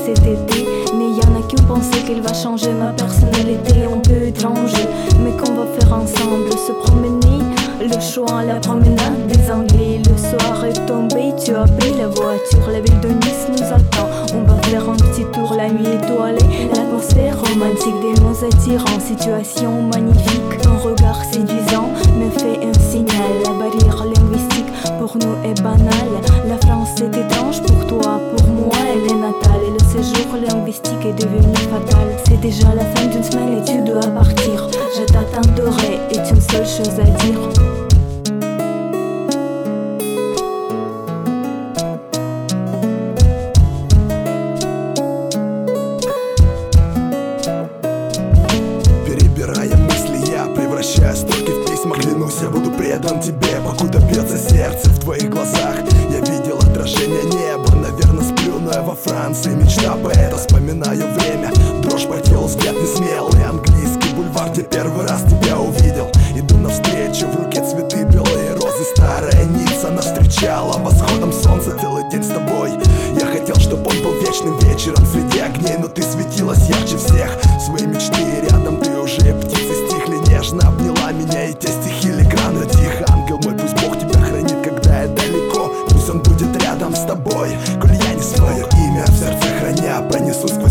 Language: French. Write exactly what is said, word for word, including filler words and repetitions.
cet été. Mais y'en a qui ont pensé qu'elle va changer ma personnalité un peu étrange, mais qu'on va faire ensemble se promener, le choix, la promenade des Anglais. Le soir est tombé, tu as pris la voiture, la ville de Nice nous attend. On va faire un petit tour, la nuit étoilée, l'atmosphère romantique, des mots attirants, situation magnifique. Un regard séduisant me fait un signal. La barrière linguistique pour nous est banale. La France est étrange pour toi, pour moi elle est natale. Et le séjour linguistique est devenu fatal. C'est déjà la fin d'une semaine et tu dois partir. Je t'attendrai et une seule chose à dire. Перебирая мысли, я превращаю строки в письма. Клянусь, я буду предан тебе, покуда бьется сердце в твоих глазах. Я видел отражение неба, наверное сплю, но я во Франции. Мечта поэта, вспоминаю время. Дрожь по телу, взгляд несмелый. Английский бульвар, где первый раз тебя увидел. Иду навстречу, в руке цветы, белые розы. Старая Ницца нас встречала восходом солнца, целый день с тобой. Я хотел, чтобы он был вечным вечером среди огней, но ты светилась ярче всех. Свои мечты рядом, ты уже птицы стихли. Нежно обняла меня, и те стихи леграна. Тихо, ангел мой, пусть Бог тебя хранит, когда я далеко. Пусть он будет рядом с тобой, коль я не свое имя в сердце храня. Пронесусь сквозь